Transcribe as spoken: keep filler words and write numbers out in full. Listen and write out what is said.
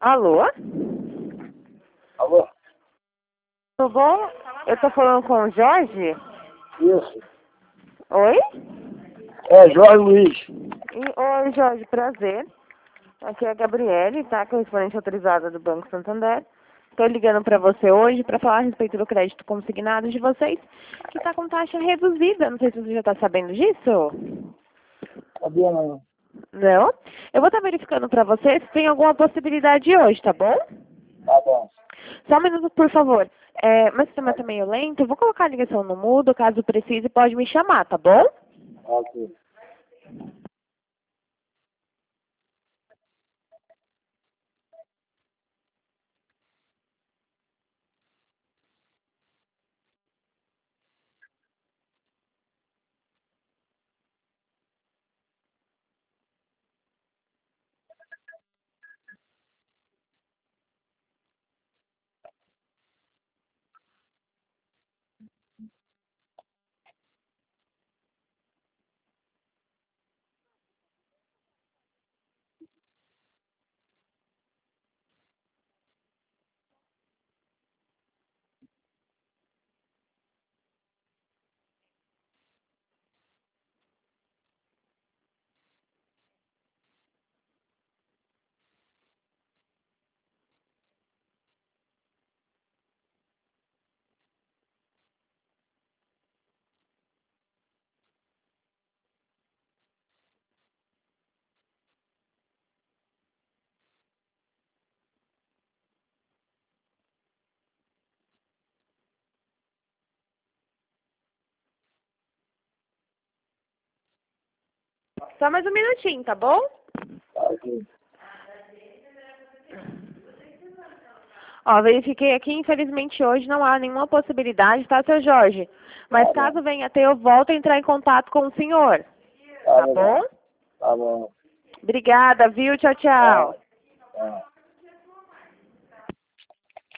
Alô? Alô? Tudo bom? Eu tô falando com o Jorge? Isso. Oi? É, Jorge Luiz. E- Oi, Jorge, prazer. Aqui é a Gabriele, tá? Correspondente autorizada do Banco Santander. Tô ligando pra você hoje pra falar a respeito do crédito consignado de vocês, que tá com taxa reduzida. Não sei se você já tá sabendo disso. Sabia não? Não? Eu vou estar verificando pra você se tem alguma possibilidade hoje, tá bom? Tá bom. Só um minuto, por favor. É, meu sistema tá meio lento. Eu vou colocar a ligação no mudo. Caso precise, pode me chamar, tá bom? Ok. Só mais um minutinho, tá bom? Ok. Ó, verifiquei aqui. Infelizmente, hoje não há nenhuma possibilidade, tá, seu Jorge? Mas Tá caso bom. venha a ter, eu volto a entrar em contato com o senhor. Tá Tá legal. bom? Tá bom. Obrigada, viu? Tchau, Tá. tchau. Tá.